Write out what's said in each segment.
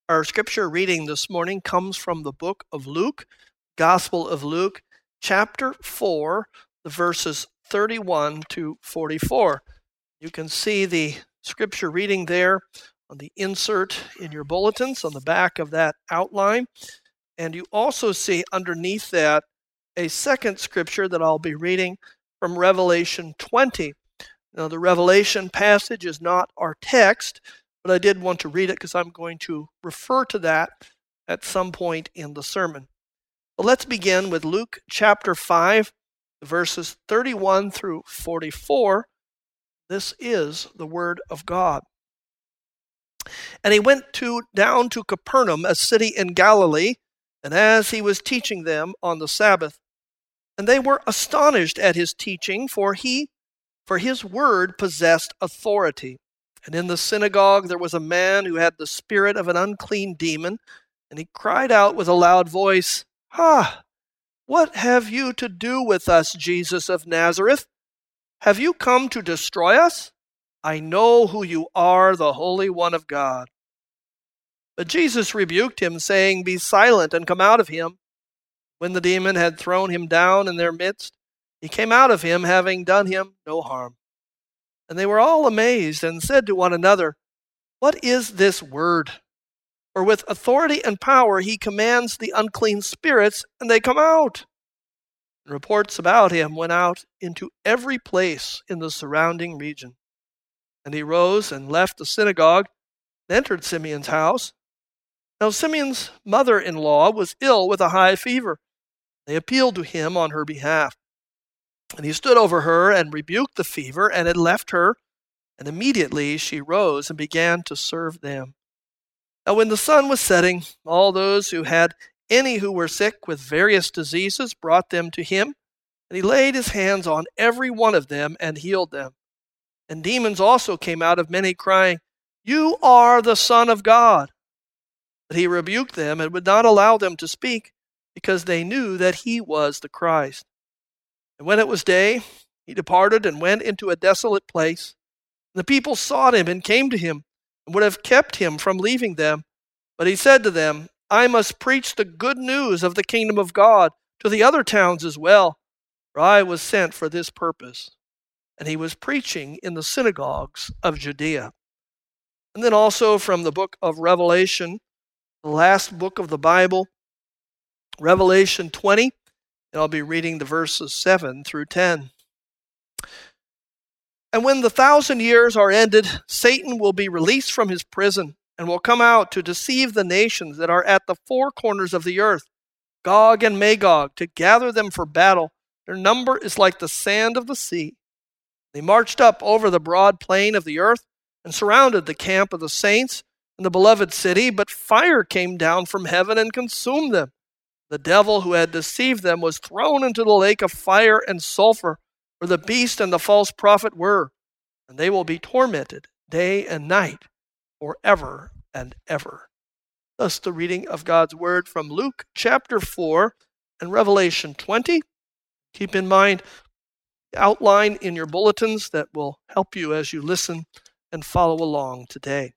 Our scripture reading this morning comes from the book of Luke, Gospel of Luke, chapter 4, the verses 31 to 44. You can see the scripture reading there on the insert in your bulletins on the back of that outline. And you also see underneath that a second scripture that I'll be reading from Revelation 20. Now, the Revelation passage is not our text, but I did want to read it because I'm going to refer to that at some point in the sermon. But let's begin with Luke chapter 5, verses 31 through 44. This is the word of God. And he went down to Capernaum, a city in Galilee, and as he was teaching them on the Sabbath, and they were astonished at his teaching, for his word possessed authority. And in the synagogue there was a man who had the spirit of an unclean demon, and he cried out with a loud voice, What have you to do with us, Jesus of Nazareth? Have you come to destroy us? I know who you are, the Holy One of God. But Jesus rebuked him, saying, Be silent and come out of him. When the demon had thrown him down in their midst, he came out of him, having done him no harm. And they were all amazed and said to one another, What is this word? For with authority and power he commands the unclean spirits, and they come out. And reports about him went out into every place in the surrounding region. And he rose and left the synagogue and entered Simeon's house. Now Simeon's mother-in-law was ill with a high fever. They appealed to him on her behalf. And he stood over her and rebuked the fever, and it left her, and immediately she rose and began to serve them. Now when the sun was setting, all those who had any who were sick with various diseases brought them to him, and he laid his hands on every one of them and healed them. And demons also came out of many, crying, You are the Son of God. But he rebuked them and would not allow them to speak, because they knew that he was the Christ. And when it was day, he departed and went into a desolate place. And the people sought him and came to him, and would have kept him from leaving them. But he said to them, I must preach the good news of the kingdom of God to the other towns as well, for I was sent for this purpose. And he was preaching in the synagogues of Judea. And then also from the book of Revelation, the last book of the Bible, Revelation 20, and I'll be reading the verses 7 through 10. And when the 1,000 years are ended, Satan will be released from his prison and will come out to deceive the nations that are at the four corners of the earth, Gog and Magog, to gather them for battle. Their number is like the sand of the sea. They marched up over the broad plain of the earth and surrounded the camp of the saints and the beloved city, but fire came down from heaven and consumed them. The devil who had deceived them was thrown into the lake of fire and sulfur, where the beast and the false prophet were, and they will be tormented day and night forever and ever. Thus the reading of God's word from Luke chapter 4 and Revelation 20. Keep in mind the outline in your bulletins that will help you as you listen and follow along today.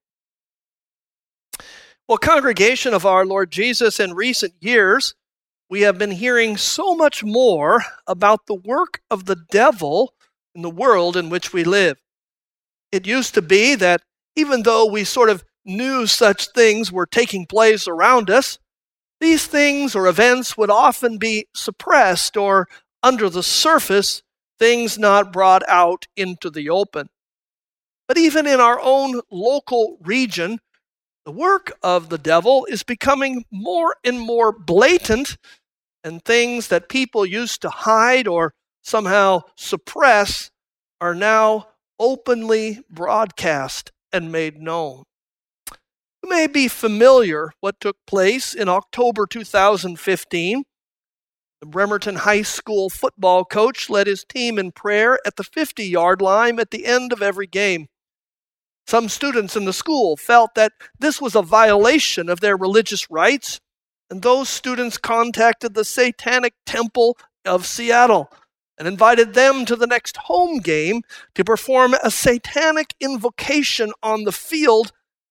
Well, congregation of our Lord Jesus, in recent years, we have been hearing so much more about the work of the devil in the world in which we live. It used to be that even though we sort of knew such things were taking place around us, these things or events would often be suppressed or under the surface, things not brought out into the open. But even in our own local region, the work of the devil is becoming more and more blatant, and things that people used to hide or somehow suppress are now openly broadcast and made known. You may be familiar what took place in October 2015. The Bremerton High School football coach led his team in prayer at the 50-yard line at the end of every game. Some students in the school felt that this was a violation of their religious rights, and those students contacted the Satanic Temple of Seattle and invited them to the next home game to perform a satanic invocation on the field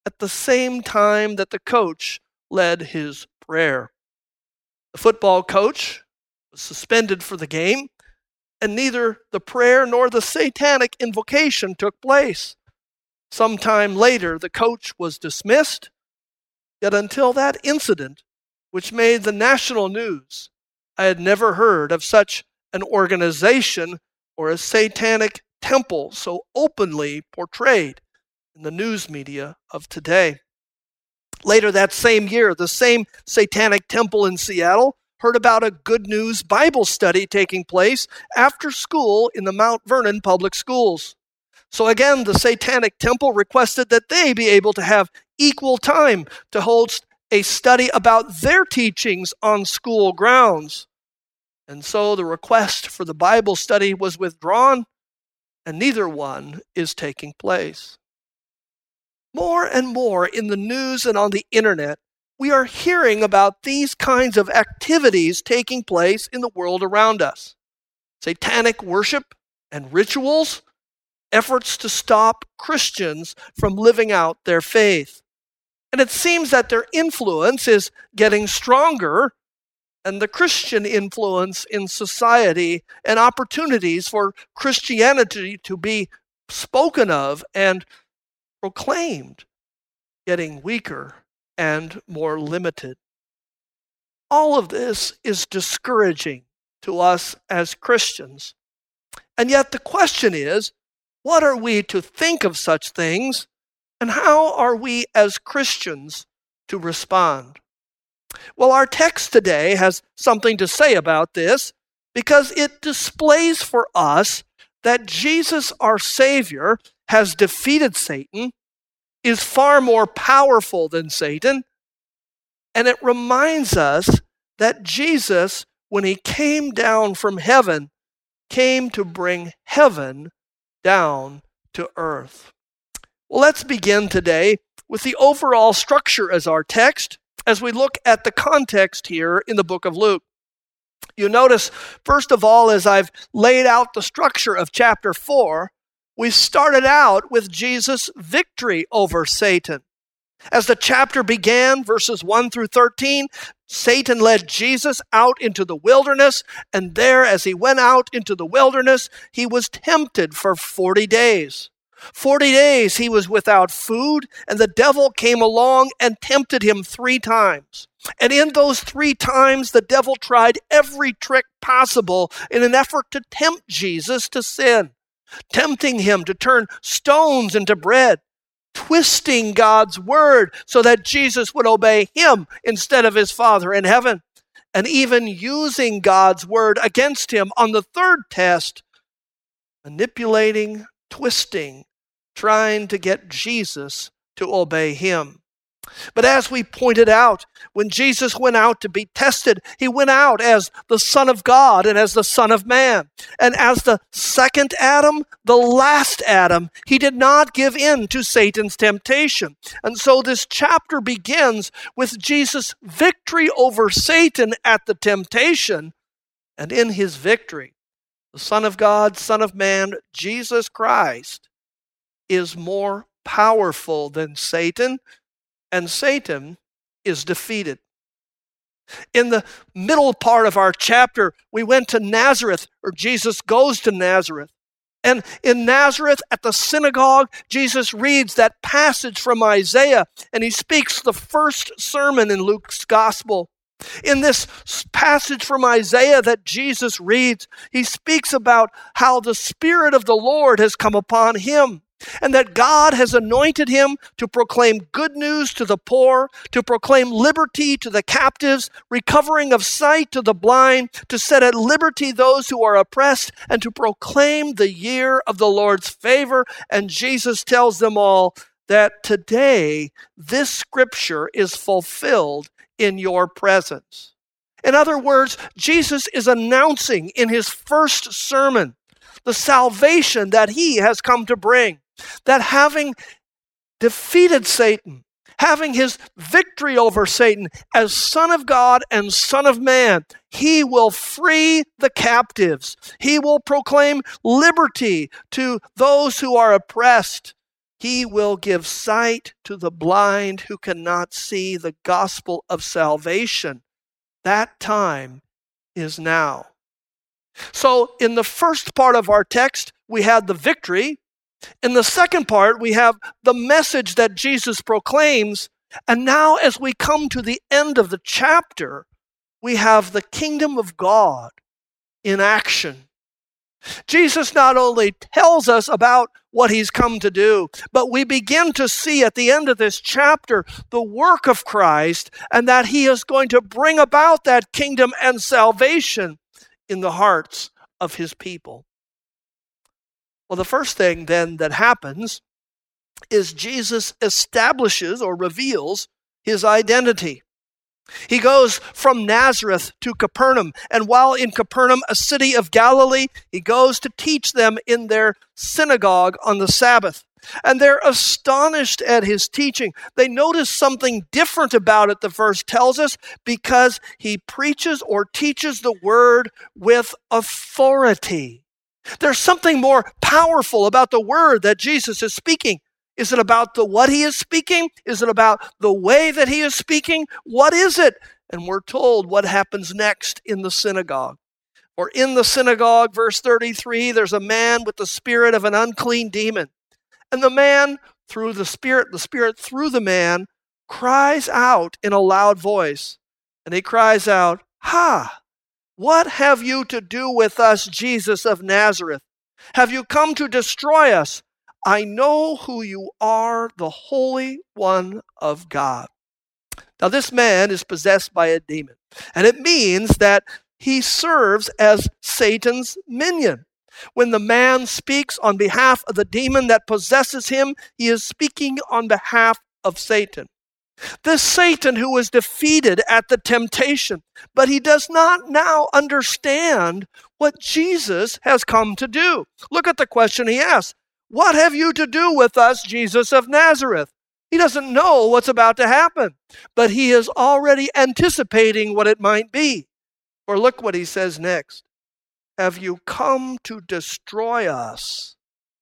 at the same time that the coach led his prayer. The football coach was suspended for the game, and neither the prayer nor the satanic invocation took place. Sometime later, the coach was dismissed, yet until that incident, which made the national news, I had never heard of such an organization or a satanic temple so openly portrayed in the news media of today. Later that same year, the same satanic temple in Seattle heard about a Good News Bible study taking place after school in the Mount Vernon Public Schools. So again, the satanic temple requested that they be able to have equal time to hold a study about their teachings on school grounds. And so the request for the Bible study was withdrawn, and neither one is taking place. More and more in the news and on the internet, we are hearing about these kinds of activities taking place in the world around us. Satanic worship and rituals, efforts to stop Christians from living out their faith. And it seems that their influence is getting stronger, and the Christian influence in society and opportunities for Christianity to be spoken of and proclaimed getting weaker and more limited. All of this is discouraging to us as Christians. And yet the question is, what are we to think of such things, and how are we as Christians to respond? Well, our text today has something to say about this because it displays for us that Jesus, our Savior, has defeated Satan, is far more powerful than Satan, and it reminds us that Jesus, when he came down from heaven, came to bring heaven down to earth. Well, let's begin today with the overall structure as our text as we look at the context here in the book of Luke. You notice, first of all, as I've laid out the structure of chapter 4, we started out with Jesus' victory over Satan. As the chapter began, verses 1 through 13, Satan led Jesus out into the wilderness, and there, as he went out into the wilderness, he was tempted for 40 days. 40 days he was without food, and the devil came along and tempted him 3 times. And in those 3 times, the devil tried every trick possible in an effort to tempt Jesus to sin, tempting him to turn stones into bread, twisting God's word so that Jesus would obey him instead of his Father in heaven, and even using God's word against him on the 3rd test, manipulating, twisting, trying to get Jesus to obey him. But as we pointed out, when Jesus went out to be tested, he went out as the Son of God and as the Son of Man. And as the second Adam, the last Adam, he did not give in to Satan's temptation. And so this chapter begins with Jesus' victory over Satan at the temptation. And in his victory, the Son of God, Son of Man, Jesus Christ, is more powerful than Satan, and Satan is defeated. In the middle part of our chapter, we went to Nazareth, or Jesus goes to Nazareth. And in Nazareth, at the synagogue, Jesus reads that passage from Isaiah, and he speaks the first sermon in Luke's gospel. In this passage from Isaiah that Jesus reads, he speaks about how the Spirit of the Lord has come upon him, and that God has anointed him to proclaim good news to the poor, to proclaim liberty to the captives, recovering of sight to the blind, to set at liberty those who are oppressed, and to proclaim the year of the Lord's favor. And Jesus tells them all that today this scripture is fulfilled in your presence. In other words, Jesus is announcing in his first sermon the salvation that he has come to bring. That having defeated Satan, having his victory over Satan as Son of God and Son of Man, he will free the captives. He will proclaim liberty to those who are oppressed. He will give sight to the blind who cannot see, the gospel of salvation. That time is now. So in the first part of our text, we had the victory. In the second part, we have the message that Jesus proclaims. And now as we come to the end of the chapter, we have the kingdom of God in action. Jesus not only tells us about what he's come to do, but we begin to see at the end of this chapter the work of Christ and that he is going to bring about that kingdom and salvation in the hearts of his people. Well, the first thing then that happens is Jesus establishes or reveals his identity. He goes from Nazareth to Capernaum, and while in Capernaum, a city of Galilee, he goes to teach them in their synagogue on the Sabbath. And they're astonished at his teaching. They notice something different about it, the verse tells us, because he preaches or teaches the word with authority. There's something more powerful about the word that Jesus is speaking. Is it about what he is speaking? Is it about the way that he is speaking? What is it? And we're told what happens next in the synagogue. Or in the synagogue, verse 33, there's a man with the spirit of an unclean demon. And the man, through the spirit through the man, cries out in a loud voice. And he cries out, "Ha! What have you to do with us, Jesus of Nazareth? Have you come to destroy us? I know who you are, the Holy One of God." Now this man is possessed by a demon, and it means that he serves as Satan's minion. When the man speaks on behalf of the demon that possesses him, he is speaking on behalf of Satan. This Satan who was defeated at the temptation, but he does not now understand what Jesus has come to do. Look at the question he asks. What have you to do with us, Jesus of Nazareth? He doesn't know what's about to happen, but he is already anticipating what it might be. Or look what he says next. Have you come to destroy us?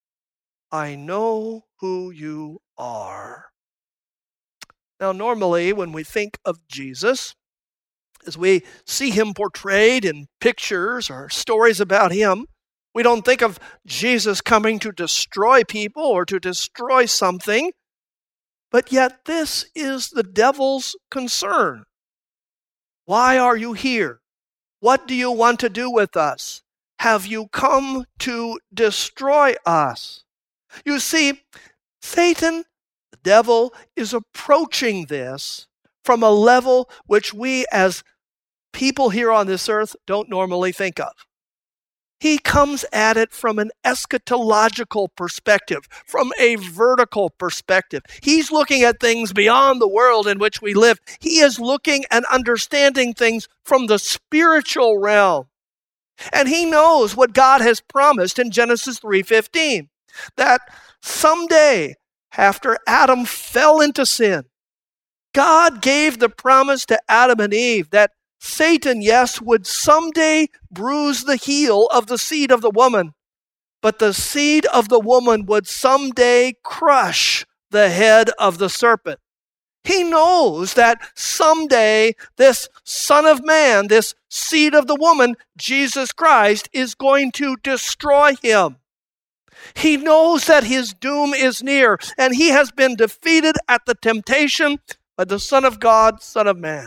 I know who you are. Now, normally when we think of Jesus, as we see him portrayed in pictures or stories about him, we don't think of Jesus coming to destroy people or to destroy something, but yet this is the devil's concern. Why are you here? What do you want to do with us? Have you come to destroy us? You see, Satan, the devil, is approaching this from a level which we as people here on this earth don't normally think of. He comes at it from an eschatological perspective, from a vertical perspective. He's looking at things beyond the world in which we live. He is looking and understanding things from the spiritual realm. And he knows what God has promised in Genesis 3:15, that someday after Adam fell into sin, God gave the promise to Adam and Eve that Satan, yes, would someday bruise the heel of the seed of the woman, but the seed of the woman would someday crush the head of the serpent. He knows that someday this Son of Man, this seed of the woman, Jesus Christ, is going to destroy him. He knows that his doom is near, and he has been defeated at the temptation by the Son of God, Son of Man.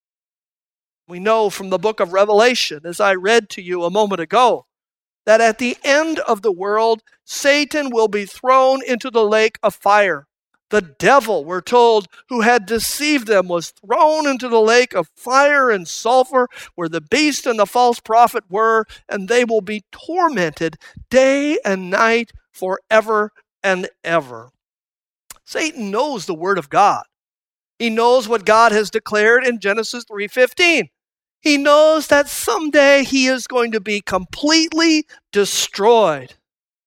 We know from the book of Revelation, as I read to you a moment ago, that at the end of the world, Satan will be thrown into the lake of fire. The devil, we're told, who had deceived them, was thrown into the lake of fire and sulfur, where the beast and the false prophet were, and they will be tormented day and night forever and ever. Satan knows the word of God. He knows what God has declared in Genesis 3:15. He knows that someday he is going to be completely destroyed.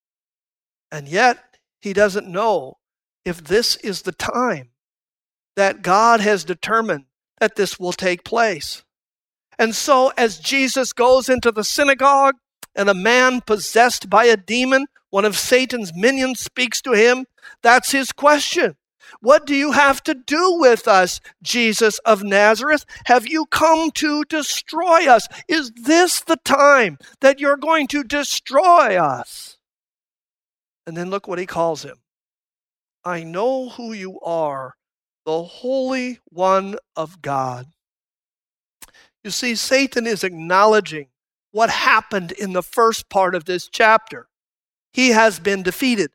And yet, he doesn't know if this is the time that God has determined that this will take place. And so, as Jesus goes into the synagogue and a man possessed by a demon one of Satan's minions speaks to him, that's his question. What do you have to do with us, Jesus of Nazareth? Have you come to destroy us? Is this the time that you're going to destroy us? And then look what he calls him. I know who you are, the Holy One of God. You see, Satan is acknowledging what happened in the first part of this chapter. He has been defeated.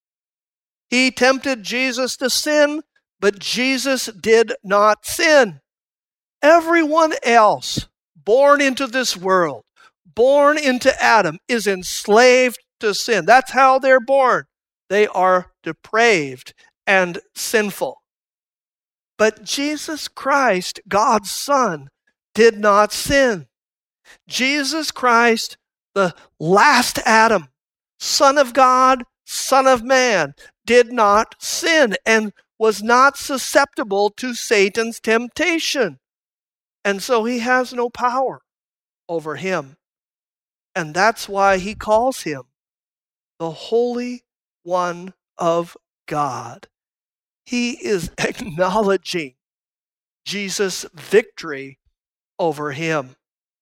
He tempted Jesus to sin, but Jesus did not sin. Everyone else born into this world, born into Adam, is enslaved to sin. That's how they're born. They are depraved and sinful. But Jesus Christ, God's Son, did not sin. Jesus Christ, the last Adam, Son of God, Son of Man, did not sin and was not susceptible to Satan's temptation. And so he has no power over him. And that's why he calls him the Holy One of God. He is acknowledging Jesus' victory over him.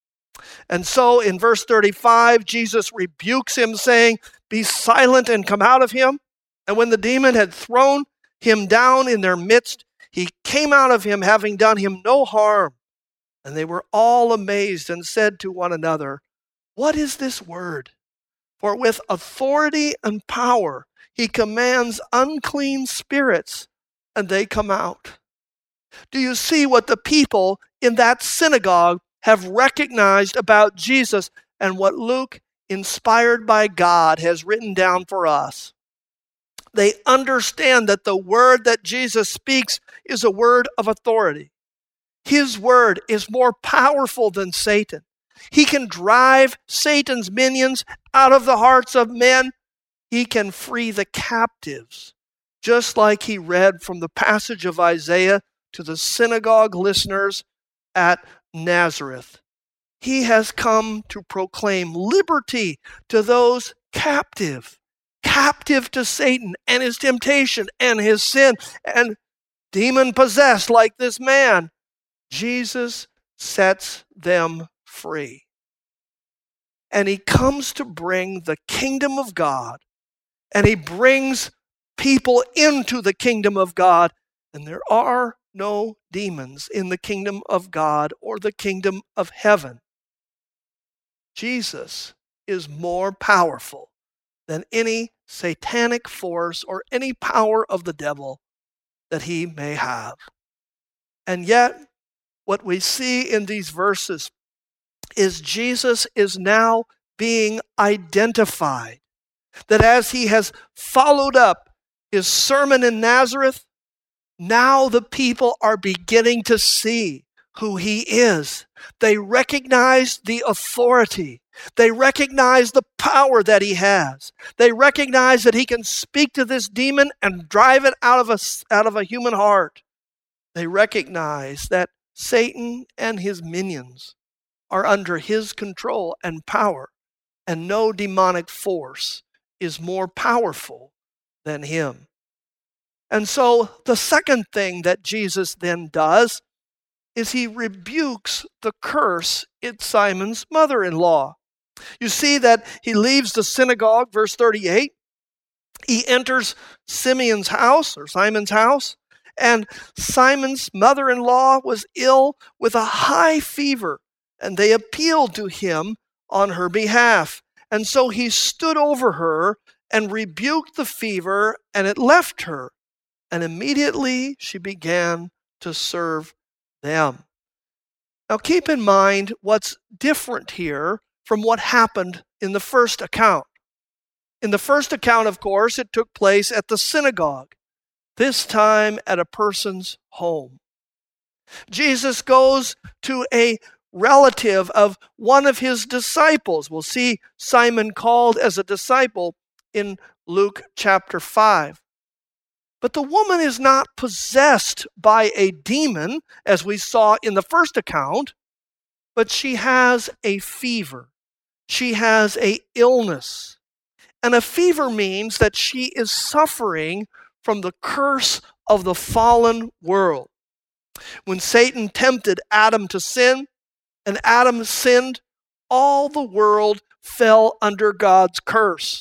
And so in verse 35, Jesus rebukes him, saying, "Be silent and come out of him." And when the demon had thrown him down in their midst, he came out of him, having done him no harm. And they were all amazed and said to one another, "What is this word? For with authority and power he commands unclean spirits, and they come out." Do you see what the people in that synagogue have recognized about Jesus and what Luke, inspired by God, has written down for us? They understand that the word that Jesus speaks is a word of authority. His word is more powerful than Satan. He can drive Satan's minions out of the hearts of men. He can free the captives, just like he read from the passage of Isaiah to the synagogue listeners at Nazareth. He has come to proclaim liberty to those captive to Satan and his temptation and his sin and demon-possessed like this man. Jesus sets them free. And he comes to bring the kingdom of God, and he brings people into the kingdom of God, and there are no demons in the kingdom of God or the kingdom of heaven. Jesus is more powerful than any satanic force or any power of the devil that he may have. And yet, what we see in these verses is Jesus is now being identified. That as he has followed up his sermon in Nazareth, now the people are beginning to see who he is. They recognize the authority. They recognize the power that he has. They recognize that he can speak to this demon and drive it out of a human heart. They recognize that Satan and his minions are under his control and power, and no demonic force is more powerful than him. And so the second thing that Jesus then does is he rebukes the curse in Simon's mother-in-law. You see that he leaves the synagogue, verse 38. He enters Simon's house, and Simon's mother-in-law was ill with a high fever, and they appealed to him on her behalf. And so he stood over her and rebuked the fever, and it left her. And immediately she began to serve them. Now keep in mind what's different here from what happened in the first account. In the first account, of course, it took place at the synagogue, this time at a person's home. Jesus goes to a relative of one of his disciples. We'll see Simon called as a disciple in Luke chapter 5. But the woman is not possessed by a demon, as we saw in the first account, but she has a fever. She has an illness. And a fever means that she is suffering from the curse of the fallen world. When Satan tempted Adam to sin, and Adam sinned, all the world fell under God's curse.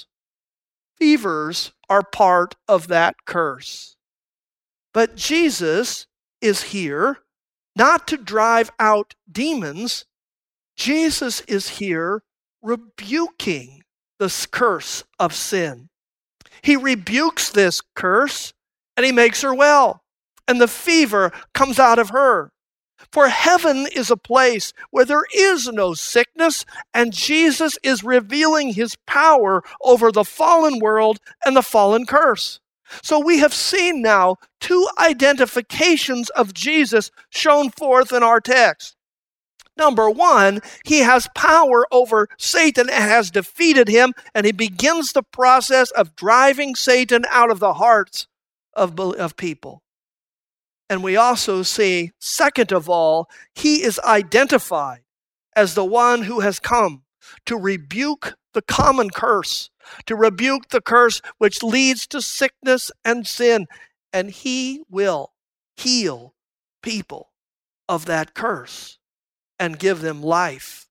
Fevers are part of that curse. But Jesus is here not to drive out demons. Jesus is here rebuking this curse of sin. He rebukes this curse and he makes her well. And the fever comes out of her. For heaven is a place where there is no sickness, and Jesus is revealing his power over the fallen world and the fallen curse. So we have seen now two identifications of Jesus shown forth in our text. Number one, he has power over Satan and has defeated him, and he begins the process of driving Satan out of the hearts of people. And we also see, second of all, he is identified as the one who has come to rebuke the common curse, to rebuke the curse which leads to sickness and sin. And he will heal people of that curse and give them life.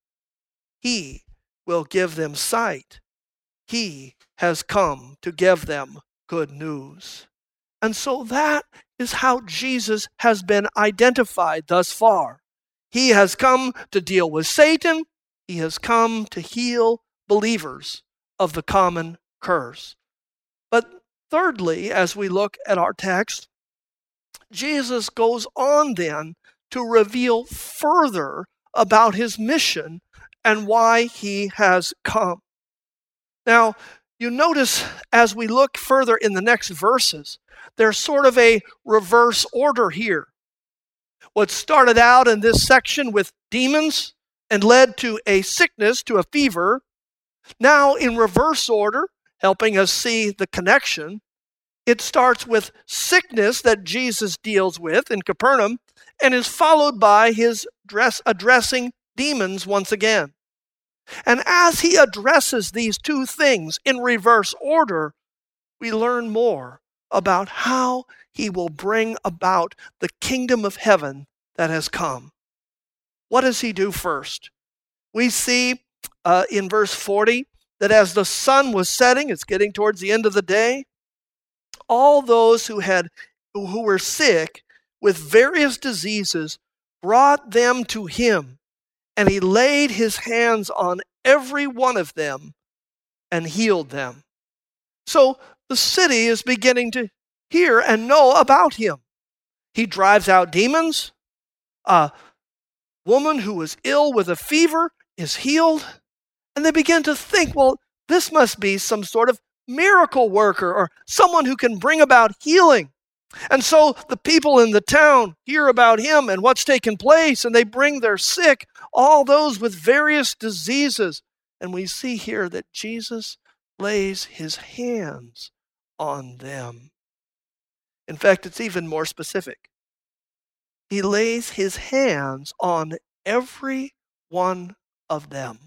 He will give them sight. He has come to give them good news. And so that is how Jesus has been identified thus far. He has come to deal with Satan. He has come to heal believers of the common curse. But thirdly, as we look at our text, Jesus goes on then to reveal further about his mission and why he has come. Now, you notice as we look further in the next verses, there's sort of a reverse order here. What started out in this section with demons and led to a sickness, to a fever, now in reverse order, helping us see the connection, it starts with sickness that Jesus deals with in Capernaum and is followed by his addressing demons once again. And as he addresses these two things in reverse order, we learn more about how he will bring about the kingdom of heaven that has come. What does he do first? We see in verse 40 that as the sun was setting, it's getting towards the end of the day, all those who were sick with various diseases brought them to him, and he laid his hands on every one of them and healed them. So the city is beginning to hear and know about him. He drives out demons. A woman who was ill with a fever is healed. And they begin to think, well, this must be some sort of miracle worker or someone who can bring about healing. And so the people in the town hear about him and what's taken place, and they bring their sick, all those with various diseases. And we see here that Jesus lays his hands on them. In fact, it's even more specific. He lays his hands on every one of them.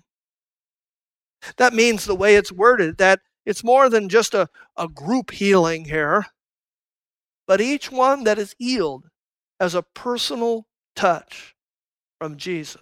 That means the way it's worded, that it's more than just a group healing here, but each one that is healed has a personal touch from Jesus.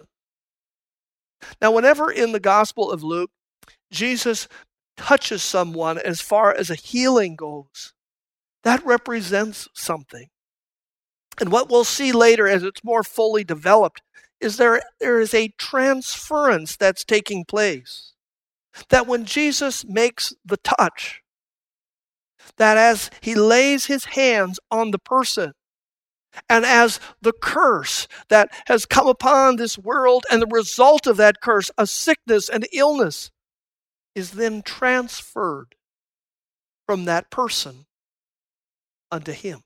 Now, whenever in the Gospel of Luke, Jesus touches someone as far as a healing goes, that represents something. And what we'll see later as it's more fully developed is there is a transference that's taking place. That when Jesus makes the touch, that as he lays his hands on the person, and as the curse that has come upon this world and the result of that curse, a sickness and illness, is then transferred from that person unto him.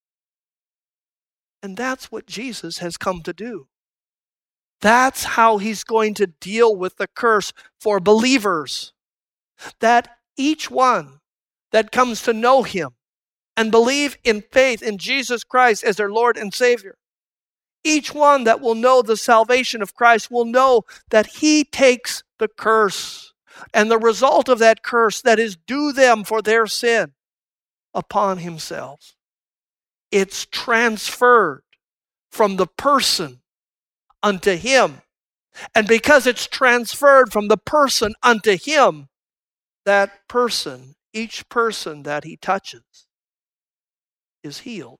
And that's what Jesus has come to do. That's how he's going to deal with the curse for believers. That each one that comes to know him and believe in faith in Jesus Christ as their Lord and Savior, each one that will know the salvation of Christ will know that he takes the curse and the result of that curse that is due them for their sin upon himself. It's transferred from the person unto him. And because it's transferred from the person unto him, that person, each person that he touches, is healed.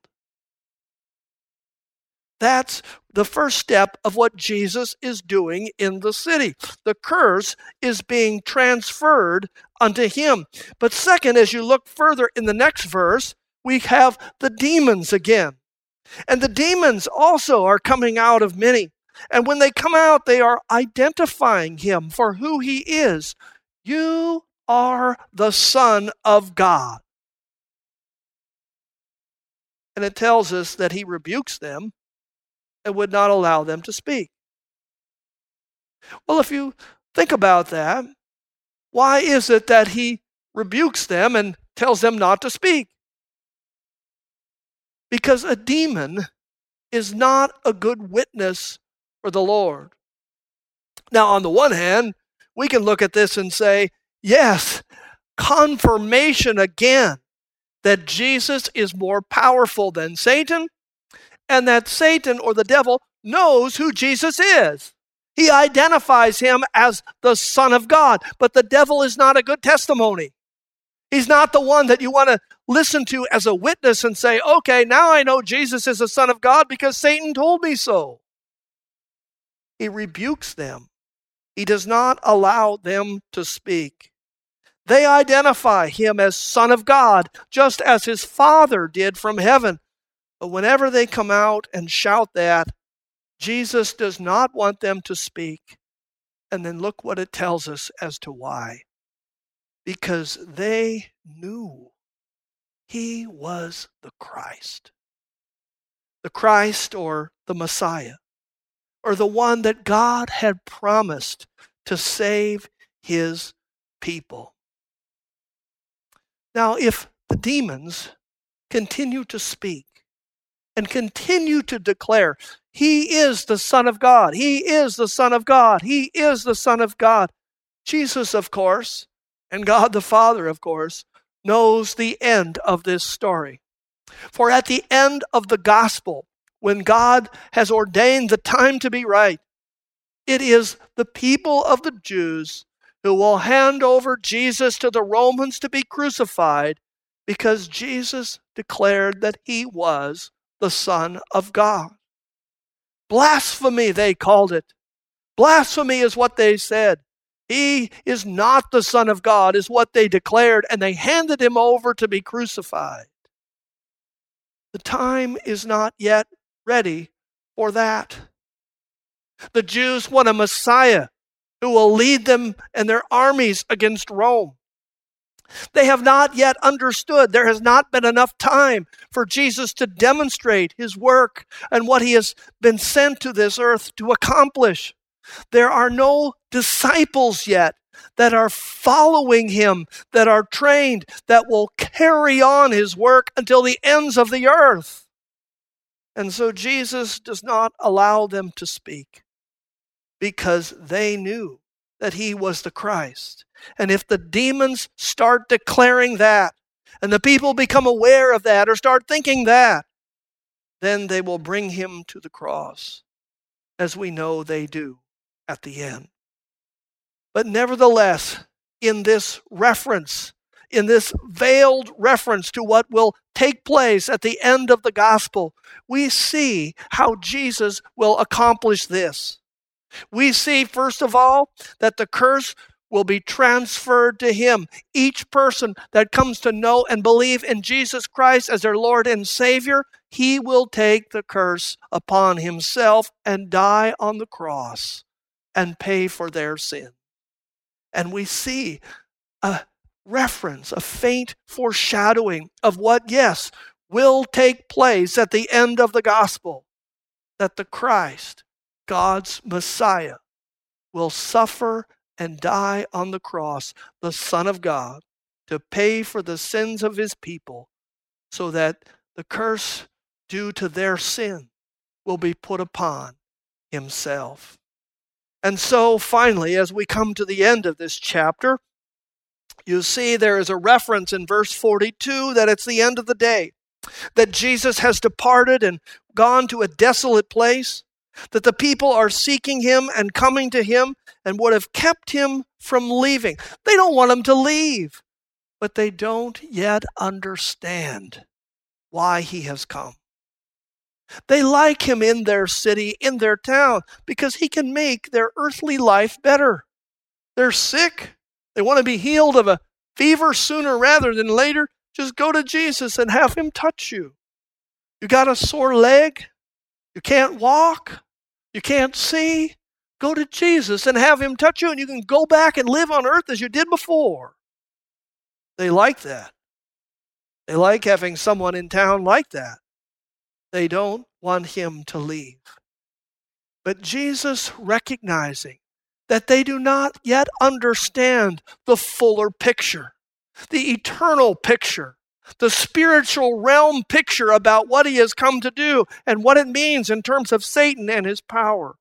That's the first step of what Jesus is doing in the city. The curse is being transferred unto him. But second, as you look further in the next verse, we have the demons again. And the demons also are coming out of many. And when they come out, they are identifying him for who he is. You are the Son of God. And it tells us that he rebukes them and would not allow them to speak. Well, if you think about that, why is it that he rebukes them and tells them not to speak? Because a demon is not a good witness for the Lord. Now, on the one hand, we can look at this and say, yes, confirmation again that Jesus is more powerful than Satan, and that Satan or the devil knows who Jesus is. He identifies him as the Son of God, but the devil is not a good testimony. He's not the one that you want to listen to as a witness and say, okay, now I know Jesus is the Son of God because Satan told me so. He rebukes them. He does not allow them to speak. They identify him as Son of God, just as his Father did from heaven. But whenever they come out and shout that, Jesus does not want them to speak. And then look what it tells us as to why. Because they knew he was the Christ. The Christ, or the Messiah, or the one that God had promised to save his people. Now, if the demons continue to speak and continue to declare, he is the Son of God, he is the Son of God, he is the Son of God, Jesus, of course, and God the Father, of course, knows the end of this story. For at the end of the gospel, when God has ordained the time to be right, it is the people of the Jews who will hand over Jesus to the Romans to be crucified because Jesus declared that he was the Son of God. Blasphemy, they called it. Blasphemy is what they said. He is not the Son of God, is what they declared, and they handed him over to be crucified. The time is not yet ready for that. The Jews want a Messiah who will lead them and their armies against Rome. They have not yet understood. There has not been enough time for Jesus to demonstrate his work and what he has been sent to this earth to accomplish. There are no disciples yet that are following him, that are trained, that will carry on his work until the ends of the earth. And so Jesus does not allow them to speak because they knew that he was the Christ. And if the demons start declaring that, and the people become aware of that or start thinking that, then they will bring him to the cross, as we know they do at the end. But nevertheless, in this reference, in this veiled reference to what will take place at the end of the gospel, we see how Jesus will accomplish this. We see, first of all, that the curse will be transferred to him. Each person that comes to know and believe in Jesus Christ as their Lord and Savior, he will take the curse upon himself and die on the cross and pay for their sin. And we see a reference, a faint foreshadowing of what, yes, will take place at the end of the gospel, that the Christ, God's Messiah, will suffer and die on the cross, the Son of God, to pay for the sins of his people, so that the curse due to their sin will be put upon himself. And so finally, as we come to the end of this chapter, you see there is a reference in verse 42 that it's the end of the day, that Jesus has departed and gone to a desolate place, that the people are seeking him and coming to him and would have kept him from leaving. They don't want him to leave, but they don't yet understand why he has come. They like him in their city, in their town, because he can make their earthly life better. They're sick. They want to be healed of a fever sooner rather than later. Just go to Jesus and have him touch you. You got a sore leg? You can't walk? You can't see? Go to Jesus and have him touch you, and you can go back and live on earth as you did before. They like that. They like having someone in town like that. They don't want him to leave. But Jesus, recognizing that they do not yet understand the fuller picture, the eternal picture, the spiritual realm picture about what he has come to do and what it means in terms of Satan and his power,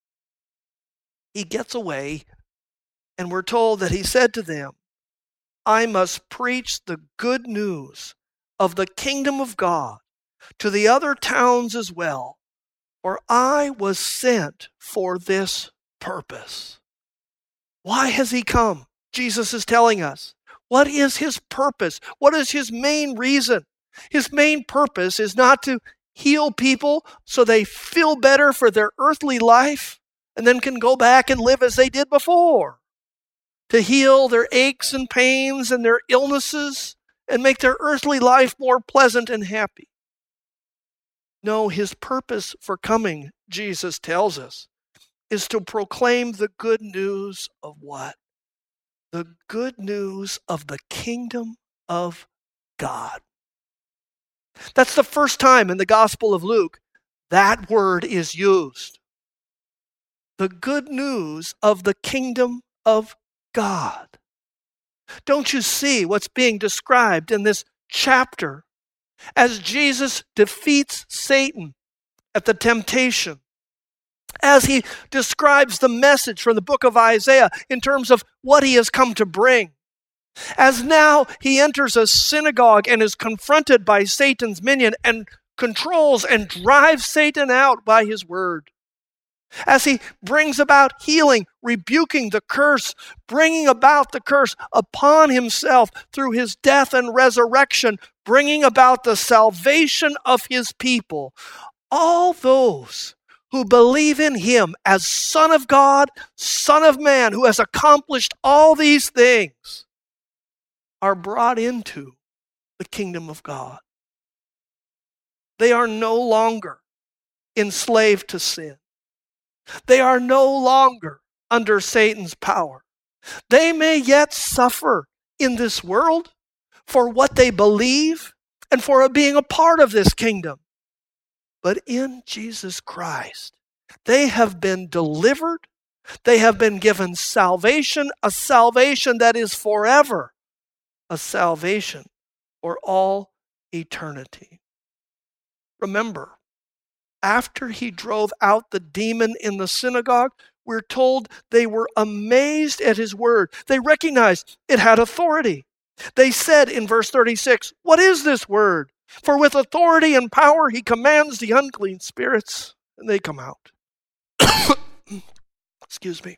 he gets away, and we're told that he said to them, I must preach the good news of the kingdom of God to the other towns as well, for I was sent for this purpose. Why has he come? Jesus is telling us. What is his purpose? What is his main reason? His main purpose is not to heal people so they feel better for their earthly life and then can go back and live as they did before. To heal their aches and pains and their illnesses and make their earthly life more pleasant and happy. No, his purpose for coming, Jesus tells us, is to proclaim the good news of what? The good news of the kingdom of God. That's the first time in the Gospel of Luke that word is used. The good news of the kingdom of God. Don't you see what's being described in this chapter as Jesus defeats Satan at the temptation? As he describes the message from the book of Isaiah in terms of what he has come to bring. As now he enters a synagogue and is confronted by Satan's minion and controls and drives Satan out by his word. As he brings about healing, rebuking the curse, bringing about the curse upon himself through his death and resurrection, bringing about the salvation of his people. All those who believe in him as Son of God, Son of Man, who has accomplished all these things, are brought into the kingdom of God. They are no longer enslaved to sin. They are no longer under Satan's power. They may yet suffer in this world for what they believe and for being a part of this kingdom. But in Jesus Christ, they have been delivered. They have been given salvation, a salvation that is forever, a salvation for all eternity. Remember, after he drove out the demon in the synagogue, we're told they were amazed at his word. They recognized it had authority. They said in verse 36, "What is this word? For with authority and power he commands the unclean spirits, and they come out." Excuse me.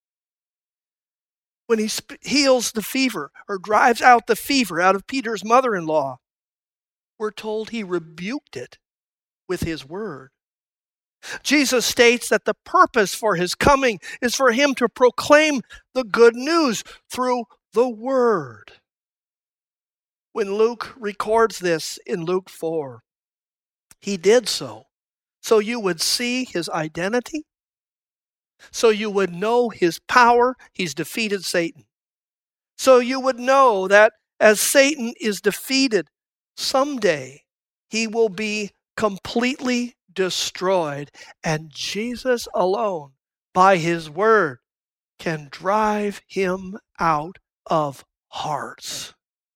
When he heals the fever or drives out the fever out of Peter's mother-in-law, we're told he rebuked it with his word. Jesus states that the purpose for his coming is for him to proclaim the good news through the word. When Luke records this in Luke 4, he did so you would see his identity, so you would know his power. He's defeated Satan. So you would know that as Satan is defeated, someday he will be completely destroyed, and Jesus alone, by his word, can drive him out of hearts.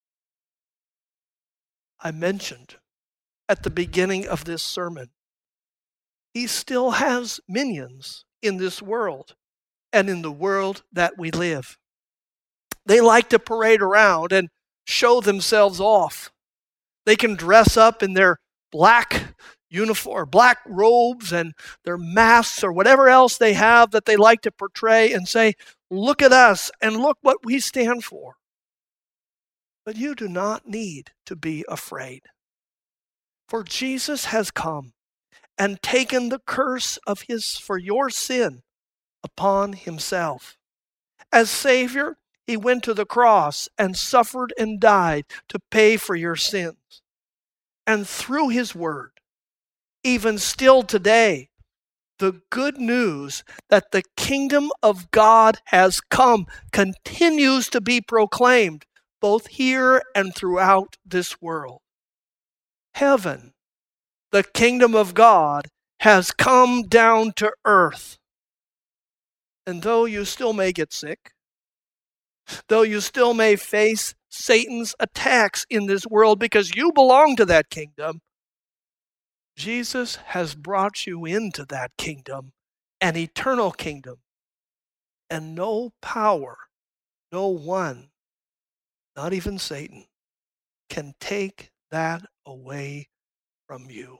I mentioned at the beginning of this sermon, he still has minions in this world. and in the world that we live. They like to parade around and show themselves off. They can dress up in their black uniform, black robes and their masks or whatever else they have that they like to portray and say, look at us and look what we stand for. But you do not need to be afraid. For Jesus has come and taken the curse for your sin upon himself. As Savior, he went to the cross and suffered and died to pay for your sins. And through his word, even still today, the good news that the kingdom of God has come continues to be proclaimed both here and throughout this world. Heaven, the kingdom of God, has come down to earth. And though you still may get sick, though you still may face Satan's attacks in this world because you belong to that kingdom, Jesus has brought you into that kingdom, an eternal kingdom. And no power, no one, not even Satan, can take that away from you.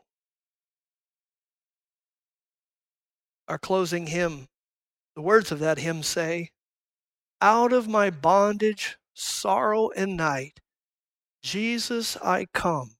Our closing hymn, the words of that hymn say, out of my bondage, sorrow, and night, Jesus, I come.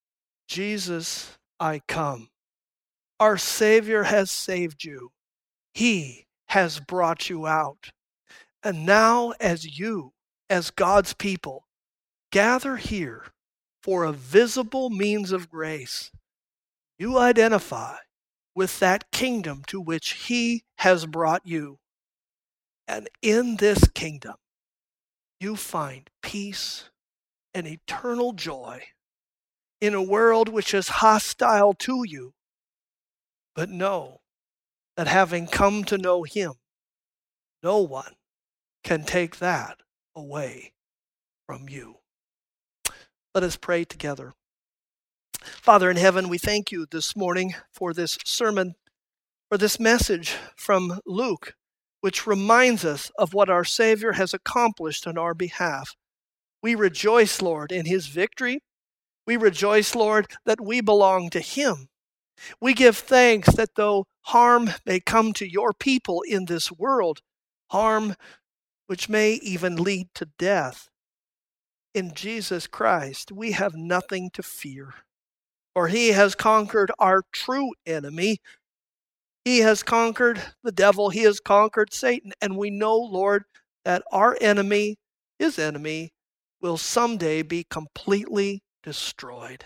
Jesus, I come. Our Savior has saved you. He has brought you out. And now as you, as God's people, gather here for a visible means of grace, you identify with that kingdom to which he has brought you. And in this kingdom, you find peace and eternal joy in a world which is hostile to you. But know that having come to know him, no one can take that away from you. Let us pray together. Father in heaven, we thank you this morning for this sermon, for this message from Luke, which reminds us of what our Savior has accomplished on our behalf. We rejoice, Lord, in his victory. We rejoice, Lord, that we belong to him. We give thanks that though harm may come to your people in this world, harm which may even lead to death, in Jesus Christ we have nothing to fear. For he has conquered our true enemy. He has conquered the devil. He has conquered Satan. And we know, Lord, that our enemy, his enemy, will someday be completely destroyed.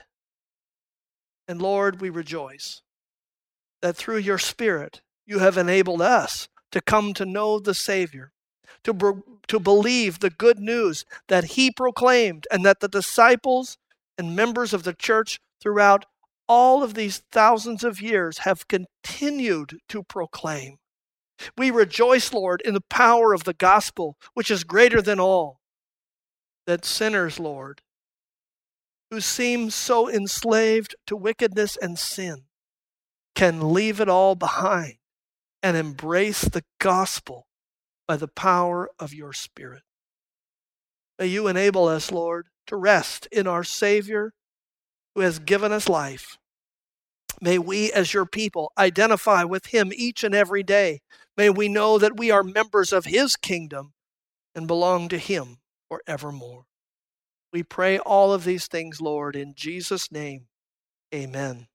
And Lord, we rejoice that through your Spirit, you have enabled us to come to know the Savior, to believe the good news that he proclaimed and that the disciples and members of the church throughout all of these thousands of years have continued to proclaim. We rejoice, Lord, in the power of the gospel, which is greater than all, that sinners, Lord, who seem so enslaved to wickedness and sin, can leave it all behind and embrace the gospel by the power of your Spirit. May you enable us, Lord, to rest in our Savior who has given us life. May we, as your people, identify with him each and every day. May we know that we are members of his kingdom and belong to him forevermore. We pray all of these things, Lord, in Jesus' name. Amen.